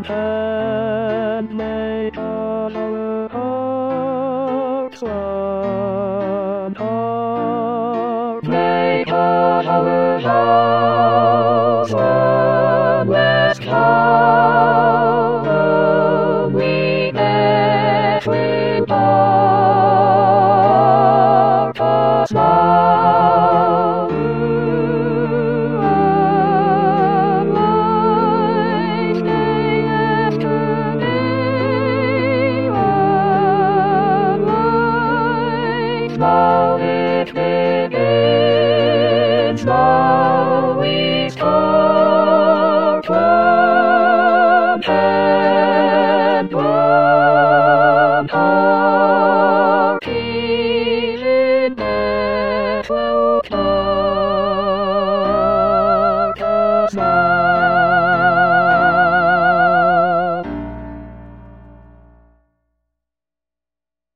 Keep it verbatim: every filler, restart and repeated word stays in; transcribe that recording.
and make our hearts one heart. Make our house one west home. We met with part us now. And like day after day, and like now it begins. Now we start one hand, one heart.